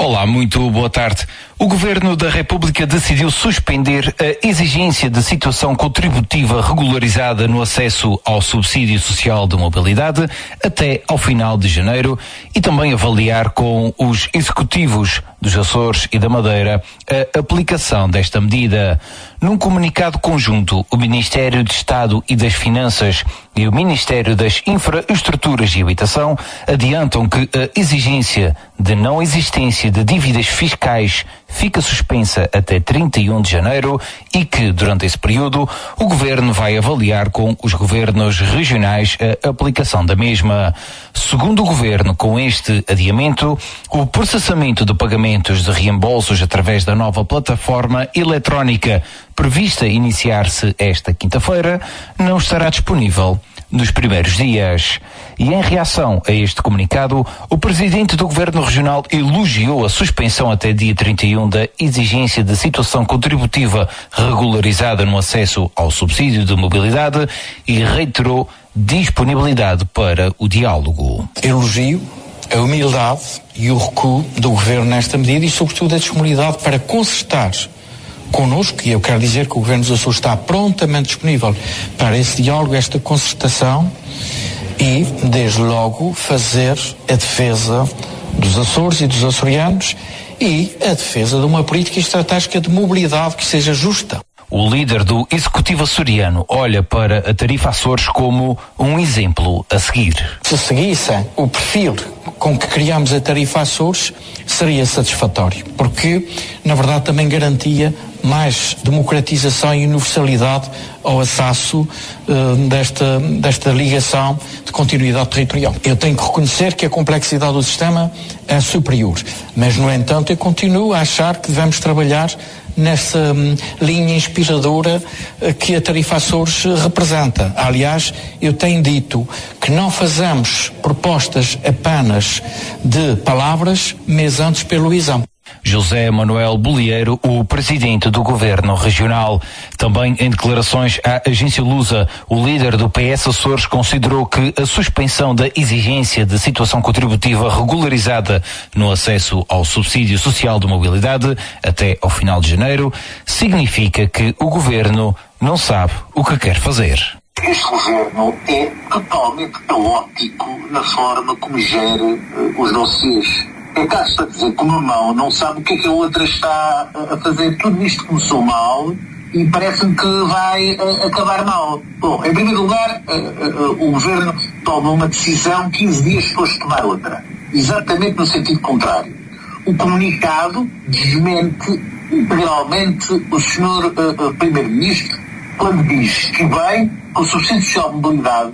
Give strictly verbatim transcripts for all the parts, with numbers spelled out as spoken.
Olá, muito boa tarde. O Governo da República decidiu suspender a exigência de situação contributiva regularizada no acesso ao subsídio social de mobilidade até ao final de janeiro e também avaliar com os executivos dos Açores e da Madeira a aplicação desta medida. Num comunicado conjunto, o Ministério de Estado e das Finanças e o Ministério das Infraestruturas e Habitação adiantam que a exigência de não existência de dívidas fiscais fica suspensa até trinta e um de janeiro e que, durante esse período, o Governo vai avaliar com os governos regionais a aplicação da mesma. Segundo o Governo, com este adiamento, o processamento de pagamentos de reembolsos através da nova plataforma eletrónica prevista iniciar-se esta quinta-feira não estará disponível nos primeiros dias. E em reação a este comunicado, o Presidente do Governo Regional elogiou a suspensão até dia trinta e um da exigência de situação contributiva regularizada no acesso ao subsídio de mobilidade e reiterou disponibilidade para o diálogo. Elogio a humildade e o recuo do Governo nesta medida e, sobretudo, a disponibilidade para concertar connosco, e eu quero dizer que o Governo dos Açores está prontamente disponível para esse diálogo, esta concertação e, desde logo, fazer a defesa dos Açores e dos açorianos e a defesa de uma política estratégica de mobilidade que seja justa. O líder do Executivo açoriano olha para a tarifa Açores como um exemplo a seguir. Se seguissem o perfil com que criamos a tarifa Açores, seria satisfatório, porque, na verdade, também garantia mais democratização e universalidade ao acesso uh, desta, desta ligação de continuidade territorial. Eu tenho que reconhecer que a complexidade do sistema é superior, mas, no entanto, eu continuo a achar que devemos trabalhar nessa hum, linha inspiradora uh, que a tarifa Açores representa. Aliás, eu tenho dito que não fazemos propostas apenas de palavras, mas antes pelo exame. José Manuel Bolieiro, o presidente do Governo Regional. Também em declarações à agência Lusa, o líder do P S Açores considerou que a suspensão da exigência de situação contributiva regularizada no acesso ao subsídio social de mobilidade até ao final de janeiro significa que o Governo não sabe o que quer fazer. Este Governo é totalmente caótico na forma como gera uh, os dossiês. É caso a dizer que o meu irmão não sabe o que é que a outra está a fazer. Tudo isto começou mal e parece-me que vai uh, acabar mal. Bom, em primeiro lugar, uh, uh, uh, o Governo toma uma decisão quinze dias depois de tomar outra. Exatamente no sentido contrário. O comunicado desmente integralmente o senhor uh, uh, Primeiro-Ministro quando diz que, bem, que o subsídio social de mobilidade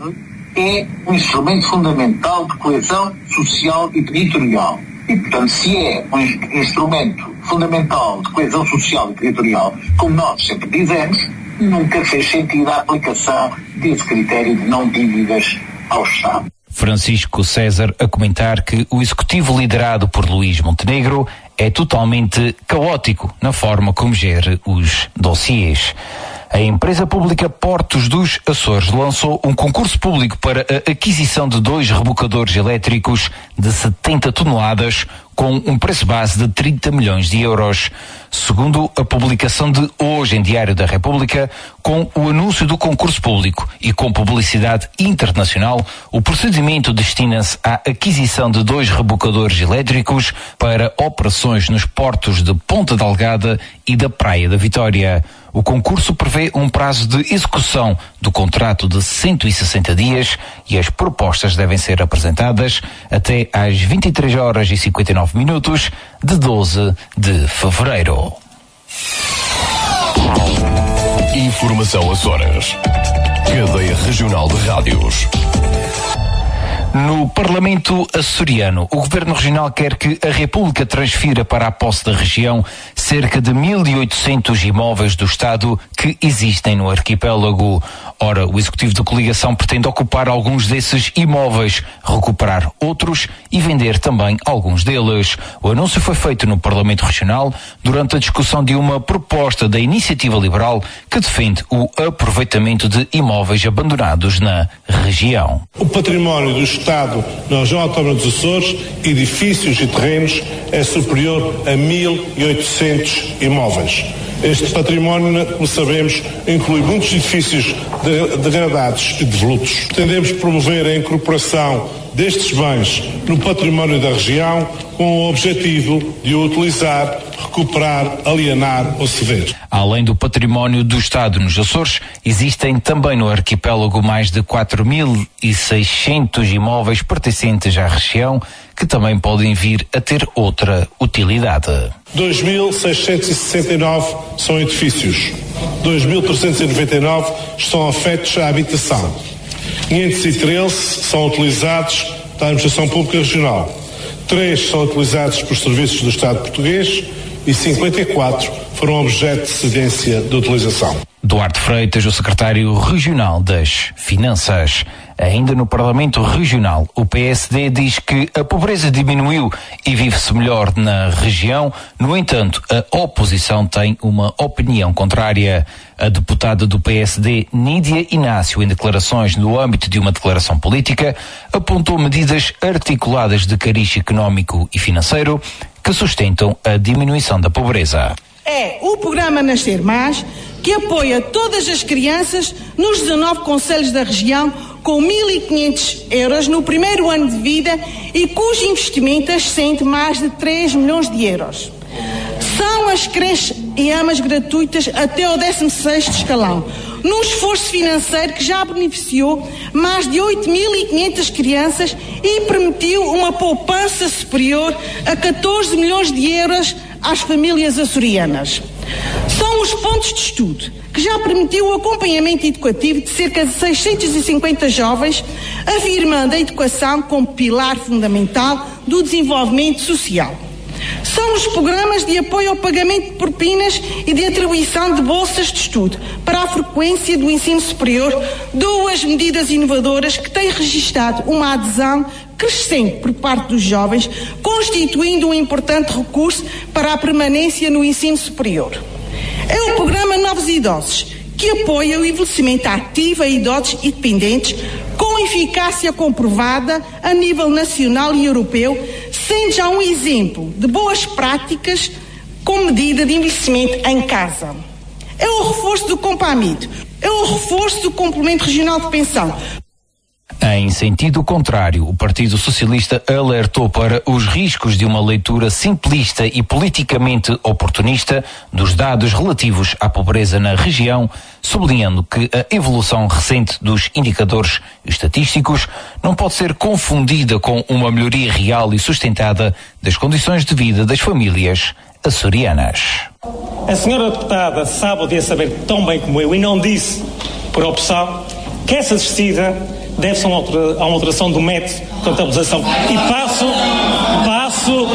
é um instrumento fundamental de coesão social e territorial. E, portanto, se é um instrumento fundamental de coesão social e territorial, como nós sempre dizemos, nunca fez sentido a aplicação desse critério de não dívidas ao Estado. Francisco César a comentar que o executivo liderado por Luís Montenegro é totalmente caótico na forma como gera os dossiês. A empresa pública Portos dos Açores lançou um concurso público para a aquisição de dois rebocadores elétricos de setenta toneladas com um preço base de trinta milhões de euros. Segundo a publicação de hoje em Diário da República, com o anúncio do concurso público e com publicidade internacional, o procedimento destina-se à aquisição de dois rebocadores elétricos para operações nos portos de Ponta Delgada e da Praia da Vitória. O concurso prevê um prazo de execução do contrato de cento e sessenta dias e as propostas devem ser apresentadas até às vinte e três horas e cinquenta e nove minutos de doze de fevereiro. Informação Açores. Cadeia Regional de Rádios. No Parlamento açoriano, o Governo Regional quer que a República transfira para a posse da região cerca de mil e oitocentos imóveis do Estado que existem no arquipélago. Ora, o Executivo da Coligação pretende ocupar alguns desses imóveis, recuperar outros e vender também alguns deles. O anúncio foi feito no Parlamento Regional durante a discussão de uma proposta da Iniciativa Liberal que defende o aproveitamento de imóveis abandonados na região. O património do Estado na região autónoma dos Açores, edifícios e terrenos, é superior a mil e oitocentos imóveis. Este património, como sabemos, inclui muitos edifícios degradados e devolutos. Pretendemos promover a incorporação destes bens no património da região com o objetivo de o utilizar, recuperar, alienar ou ceder. Além do património do Estado nos Açores, existem também no arquipélago mais de quatro mil e seiscentos imóveis pertencentes à região que também podem vir a ter outra utilidade. dois mil seiscentos e sessenta e nove são edifícios, dois mil trezentos e noventa e nove estão afetos à habitação, quinhentos e treze são utilizados da Administração Pública Regional, três são utilizados por serviços do Estado português e cinquenta e quatro foram objeto de cedência de utilização. Duarte Freitas, o secretário regional das Finanças. Ainda no Parlamento Regional, o P S D diz que a pobreza diminuiu e vive-se melhor na região. No entanto, a oposição tem uma opinião contrária. A deputada do P S D, Nídia Inácio, em declarações no âmbito de uma declaração política, apontou medidas articuladas de cariz económico e financeiro que sustentam a diminuição da pobreza. É o programa Nascer Mais, que apoia todas as crianças nos dezanove concelhos da região com mil e quinhentos euros no primeiro ano de vida e cujo investimento ascende mais de três milhões de euros. São as creches e amas gratuitas até ao décimo sexto escalão, num esforço financeiro que já beneficiou mais de oito mil e quinhentas crianças e permitiu uma poupança superior a catorze milhões de euros às famílias açorianas. São os pontos de estudo que já permitiu o acompanhamento educativo de cerca de seiscentos e cinquenta jovens, afirmando a educação como pilar fundamental do desenvolvimento social. São os programas de apoio ao pagamento de propinas e de atribuição de bolsas de estudo para a frequência do ensino superior, duas medidas inovadoras que têm registado uma adesão crescente por parte dos jovens, constituindo um importante recurso para a permanência no ensino superior. É o programa Novos Idosos, que apoia o envelhecimento ativo a idosos e dependentes, com eficácia comprovada a nível nacional e europeu, sendo já um exemplo de boas práticas com medida de envelhecimento em casa. É o reforço do Compamido, é o reforço do Complemento Regional de Pensão. Em sentido contrário, o Partido Socialista alertou para os riscos de uma leitura simplista e politicamente oportunista dos dados relativos à pobreza na região, sublinhando que a evolução recente dos indicadores estatísticos não pode ser confundida com uma melhoria real e sustentada das condições de vida das famílias açorianas. A senhora deputada sabe ou devia saber tão bem como eu, e não disse por opção, que essa descida deve-se a uma alteração do método de contabilização. E passo, passo,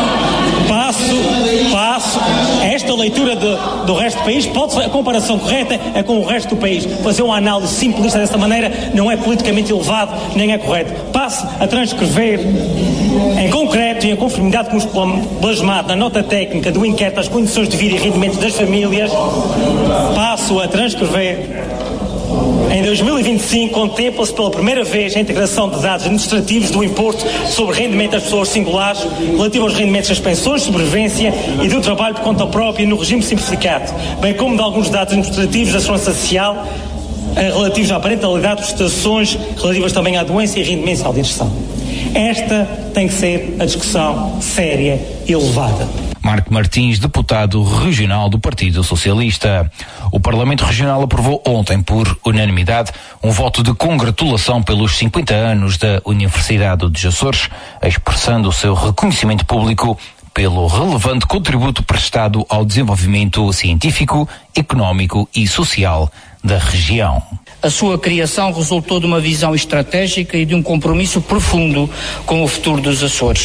passo, passo, esta leitura de, do resto do país, pode a comparação correta é com o resto do país. Fazer uma análise simplista dessa maneira não é politicamente elevado, nem é correto. Passo a transcrever em concreto e em conformidade com os plasmados na nota técnica do inquérito às condições de vida e rendimento das famílias, passo a transcrever. Em dois mil e vinte e cinco, contempla-se pela primeira vez a integração de dados administrativos do imposto sobre rendimento das pessoas singulares, relativo aos rendimentos das pensões de sobrevivência e do trabalho por conta própria no regime simplificado, bem como de alguns dados administrativos da segurança social, relativos à parentalidade, prestações relativas também à doença e rendimento de inserção. Esta tem que ser a discussão séria e elevada. Marco Martins, deputado regional do Partido Socialista. O Parlamento Regional aprovou ontem, por unanimidade, um voto de congratulação pelos cinquenta anos da Universidade dos Açores, expressando o seu reconhecimento público pelo relevante contributo prestado ao desenvolvimento científico, económico e social da região. A sua criação resultou de uma visão estratégica e de um compromisso profundo com o futuro dos Açores.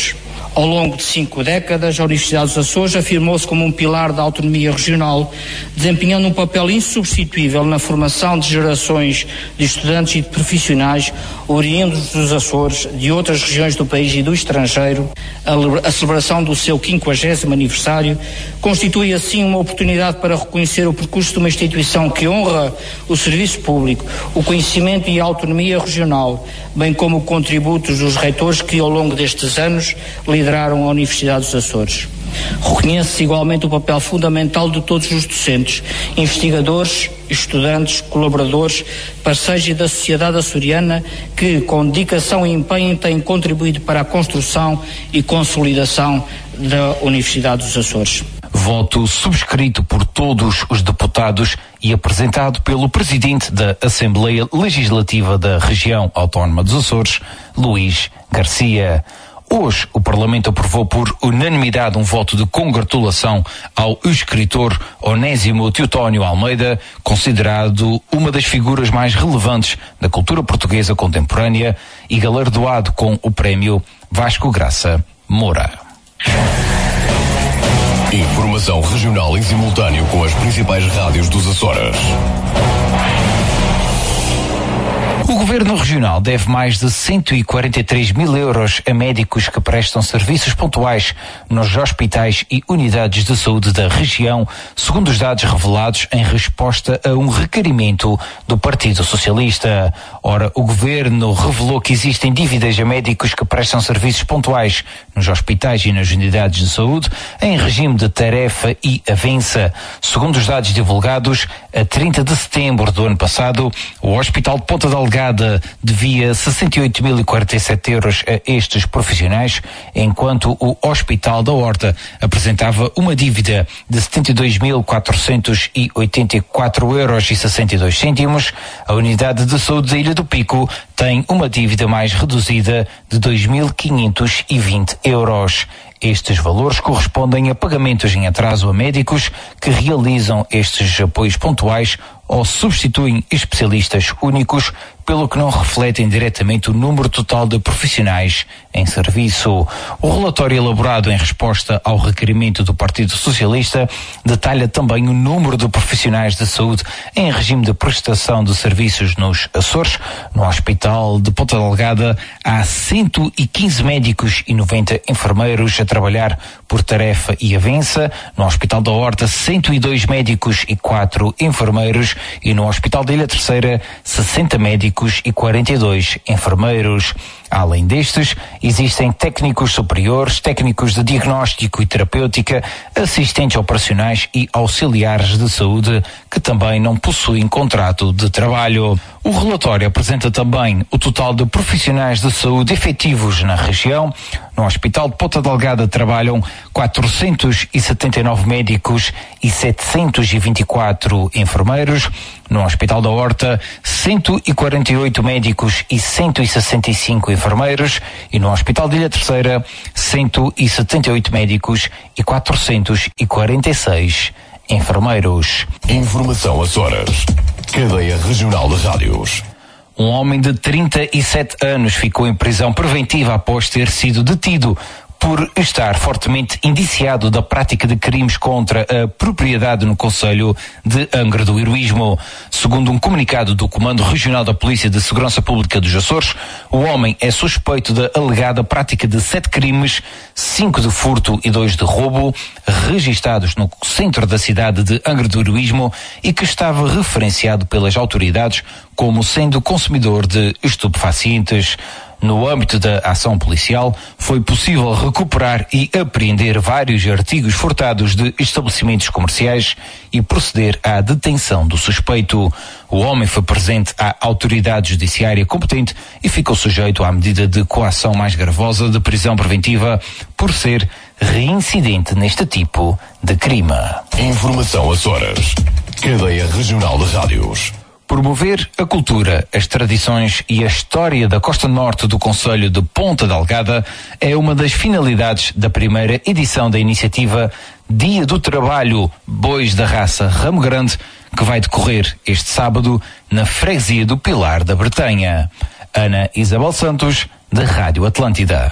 Ao longo de cinco décadas, a Universidade dos Açores afirmou-se como um pilar da autonomia regional, desempenhando um papel insubstituível na formação de gerações de estudantes e de profissionais oriundos dos Açores, de outras regiões do país e do estrangeiro. A, a celebração do seu quinquagésimo aniversário constitui assim uma oportunidade para reconhecer o percurso de uma instituição que honra o serviço público, o conhecimento e a autonomia regional, bem como o contributos dos reitores que ao longo destes anos lideraram a Universidade dos Açores. Reconhece-se igualmente o papel fundamental de todos os docentes, investigadores, estudantes, colaboradores, parceiros e da sociedade açoriana que, com dedicação e empenho, têm contribuído para a construção e consolidação da Universidade dos Açores. Voto subscrito por todos os deputados e apresentado pelo Presidente da Assembleia Legislativa da Região Autónoma dos Açores, Luís Garcia. Hoje, o Parlamento aprovou por unanimidade um voto de congratulação ao escritor Onésimo Teotónio Almeida, considerado uma das figuras mais relevantes da cultura portuguesa contemporânea e galardoado com o prémio Vasco Graça Moura. Informação regional em simultâneo com as principais rádios dos Açores. O Governo Regional deve mais de cento e quarenta e três mil euros a médicos que prestam serviços pontuais nos hospitais e unidades de saúde da região, segundo os dados revelados em resposta a um requerimento do Partido Socialista. Ora, o Governo revelou que existem dívidas a médicos que prestam serviços pontuais nos hospitais e nas unidades de saúde em regime de tarefa e avença. Segundo os dados divulgados, a trinta de setembro do ano passado, o Hospital de Ponta Delgada devia sessenta e oito mil e quarenta e sete euros a estes profissionais, enquanto o Hospital da Horta apresentava uma dívida de setenta e dois mil quatrocentos e oitenta e quatro euros e sessenta e dois cêntimos. A unidade de saúde da Ilha do Pico tem uma dívida mais reduzida de dois mil quinhentos e vinte euros. Estes valores correspondem a pagamentos em atraso a médicos que realizam estes apoios pontuais ou substituem especialistas únicos, pelo que não refletem diretamente o número total de profissionais em serviço. O relatório elaborado em resposta ao requerimento do Partido Socialista detalha também o número de profissionais de saúde em regime de prestação de serviços nos Açores. No Hospital de Ponta Delgada há cento e quinze médicos e noventa enfermeiros a trabalhar por tarefa e avença. No Hospital da Horta, cento e dois médicos e quatro enfermeiros. E no Hospital da Ilha Terceira, sessenta médicos e quarenta e dois enfermeiros. Além destes, existem técnicos superiores, técnicos de diagnóstico e terapêutica, assistentes operacionais e auxiliares de saúde que também não possuem contrato de trabalho. O relatório apresenta também o total de profissionais de saúde efetivos na região. No Hospital de Ponta Delgada trabalham quatrocentos e setenta e nove médicos e setecentos e vinte e quatro enfermeiros. No Hospital da Horta, cento e quarenta e oito médicos e cento e sessenta e cinco enfermeiros. E no Hospital de Ilha Terceira, cento e setenta e oito médicos e quatrocentos e quarenta e seis enfermeiros. Informação Açores. Cadeia Regional de Rádios. Um homem de trinta e sete anos ficou em prisão preventiva após ter sido detido por estar fortemente indiciado da prática de crimes contra a propriedade no concelho de Angra do Heroísmo. Segundo um comunicado do Comando Regional da Polícia de Segurança Pública dos Açores, o homem é suspeito da alegada prática de sete crimes, cinco de furto e dois de roubo, registados no centro da cidade de Angra do Heroísmo e que estava referenciado pelas autoridades como sendo consumidor de estupefacientes. No âmbito da ação policial, foi possível recuperar e apreender vários artigos furtados de estabelecimentos comerciais e proceder à detenção do suspeito. O homem foi presente à autoridade judiciária competente e ficou sujeito à medida de coação mais gravosa de prisão preventiva por ser reincidente neste tipo de crime. Informação Açores. Cadeia Regional de Rádios. Promover a cultura, as tradições e a história da costa norte do concelho de Ponta Delgada é uma das finalidades da primeira edição da iniciativa Dia do Trabalho Bois da Raça Ramo Grande, que vai decorrer este sábado na freguesia do Pilar da Bretanha. Ana Isabel Santos, da Rádio Atlântida.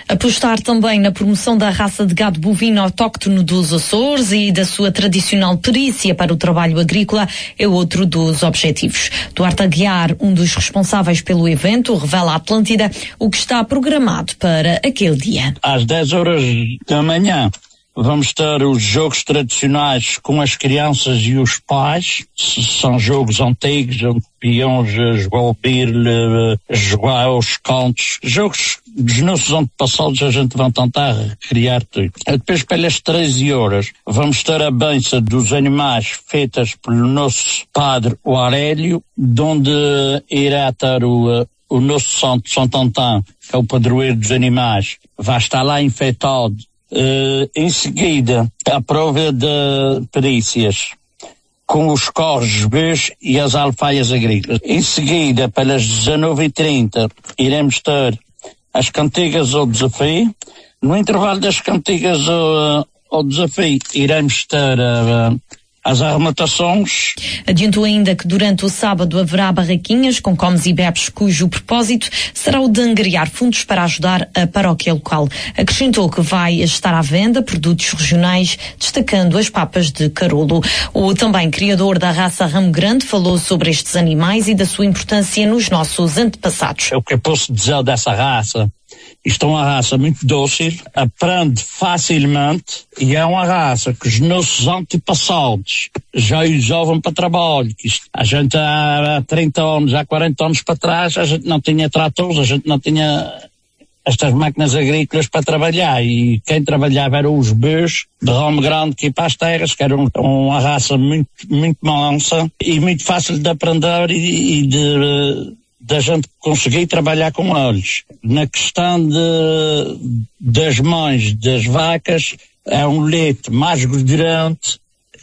Apostar também na promoção da raça de gado bovino autóctono dos Açores e da sua tradicional perícia para o trabalho agrícola é outro dos objetivos. Duarte Aguiar, um dos responsáveis pelo evento, revela à Atlântida o que está programado para aquele dia. Às dez horas da manhã vamos ter os jogos tradicionais com as crianças e os pais. São jogos antigos, onde peões, jogar o pirle, jogar os contos. Jogos dos nossos antepassados a gente vai tentar recriar tudo. Depois, pelas treze horas, vamos ter a benção dos animais feitas pelo nosso padre, o Aurélio, onde irá ter o, o nosso santo, Santo Antão, que é o padroeiro dos animais. Vai estar lá enfeitado. Uh, em seguida, a prova de perícias com os corres, bês e as alfaias agrícolas. Em seguida, pelas dezanove e trinta, iremos ter as cantigas ao desafio. No intervalo das cantigas ao, ao desafio, iremos ter uh, as arrematações. Adiantou ainda que durante o sábado haverá barraquinhas com comes e bebes, cujo propósito será o de angariar fundos para ajudar a paróquia local. Acrescentou que vai estar à venda produtos regionais, destacando as papas de carolo. O também criador da raça Ramo Grande falou sobre estes animais e da sua importância nos nossos antepassados. O que eu posso dizer dessa raça? Isto é uma raça muito dócil, aprende facilmente e é uma raça que os nossos antepassados já usavam para trabalho. Isto, a gente há trinta anos, há quarenta anos para trás, a gente não tinha tratores, a gente não tinha estas máquinas agrícolas para trabalhar e quem trabalhava eram os bês de Ramo Grande que ia para as terras, que era um, uma raça muito, muito mansa e muito fácil de aprender e, e de... da gente conseguir trabalhar com eles. Na questão de, das mães das vacas, é um leite mais gordurante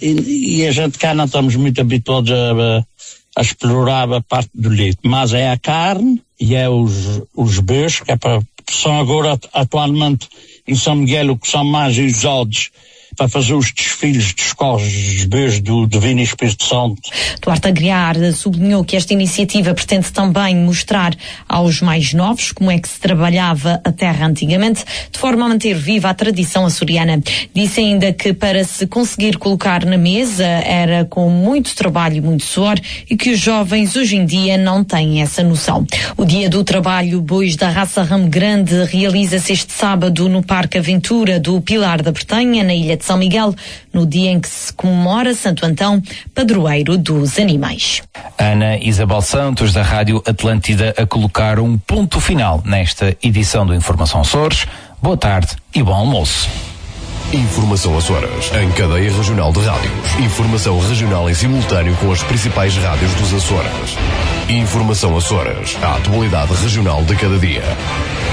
e, e a gente cá não estamos muito habituados a, a explorar a parte do leite. Mas é a carne e é os, os bês, que, é para, que são agora atualmente em São Miguel o que são mais usados para fazer os desfiles dos corres bês do Divino Espírito Santo. Duarte Aguiar sublinhou que esta iniciativa pretende também mostrar aos mais novos como é que se trabalhava a terra antigamente, de forma a manter viva a tradição açoriana. Disse ainda que para se conseguir colocar na mesa era com muito trabalho e muito suor e que os jovens hoje em dia não têm essa noção. O Dia do Trabalho Bois da Raça Ramo Grande realiza-se este sábado no Parque Aventura do Pilar da Bretanha, na Ilha de São Miguel, no dia em que se comemora Santo Antão, padroeiro dos animais. Ana Isabel Santos, da Rádio Atlântida, a colocar um ponto final nesta edição do Informação Açores. Boa tarde e bom almoço. Informação Açores, em cadeia regional de rádios. Informação regional em simultâneo com as principais rádios dos Açores. Informação Açores, a atualidade regional de cada dia.